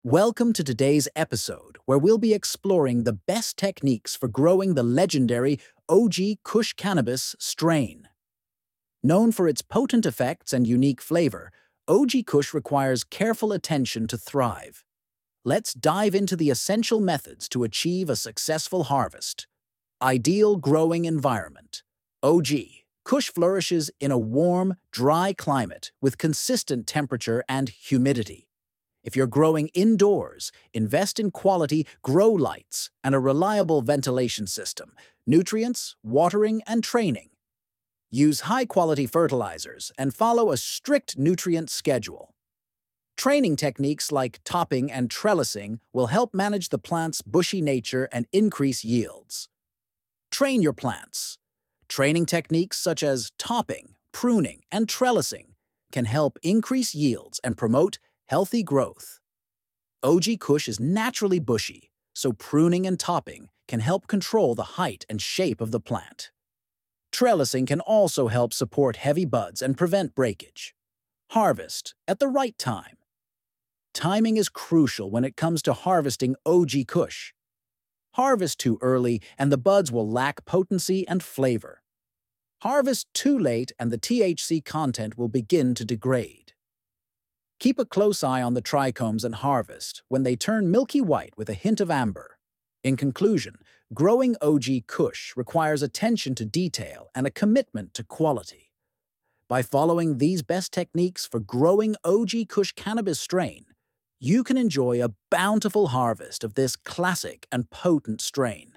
Welcome to today's episode, where we'll be exploring the best techniques for growing the legendary OG Kush cannabis strain. Known for its potent effects and unique flavor, OG Kush requires careful attention to thrive. Let's dive into the essential methods to achieve a successful harvest. Ideal growing environment. OG Kush flourishes in a warm, dry climate with consistent temperature and humidity. If you're growing indoors, invest in quality grow lights and a reliable ventilation system, nutrients, watering, and training. Use high-quality fertilizers and follow a strict nutrient schedule. Training techniques like topping and trellising will help manage the plant's bushy nature and increase yields. Train your plants. Training techniques such as topping, pruning, and trellising can help increase yields and promote healthy growth. OG Kush is naturally bushy, so pruning and topping can help control the height and shape of the plant. Trellising can also help support heavy buds and prevent breakage. Harvest at the right time. Timing is crucial when it comes to harvesting OG Kush. Harvest too early and the buds will lack potency and flavor. Harvest too late and the THC content will begin to degrade. Keep a close eye on the trichomes and harvest when they turn milky white with a hint of amber. In conclusion, growing OG Kush requires attention to detail and a commitment to quality. By following these best techniques for growing OG Kush cannabis strain, you can enjoy a bountiful harvest of this classic and potent strain.